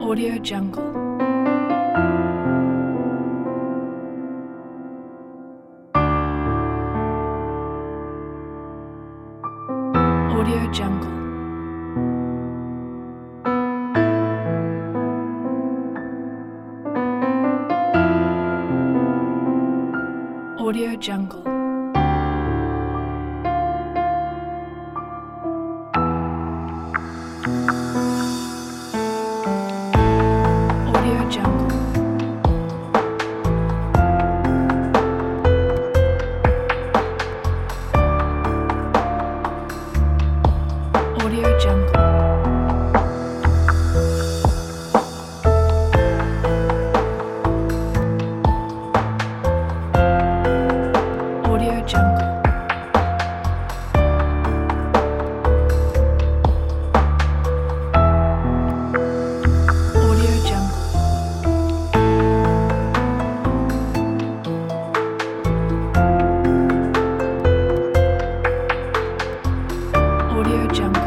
Audio Jungle. Audio Jungle. Audio Jungle. Audio Jungle. Audio Jungle. Audio Jungle. Audio Jungle. Audio Jungle.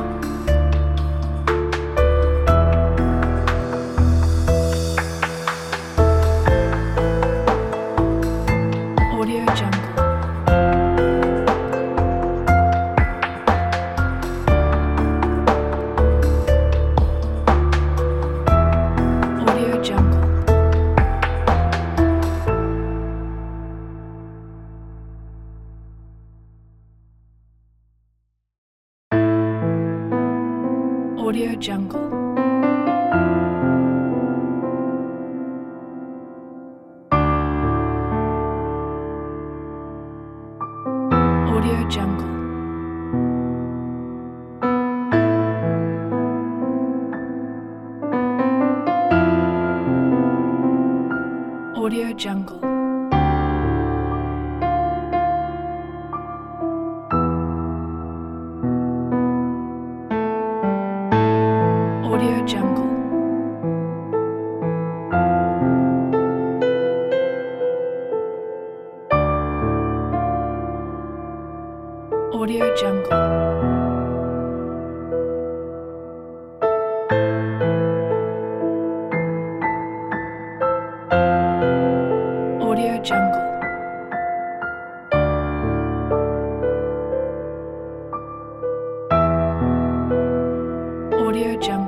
Audio Jungle. Audio Jungle. Audio Jungle. Audio Jungle. Audio Jungle. Audio Jungle. Audio Jungle. Audio Jungle. Audio Jungle.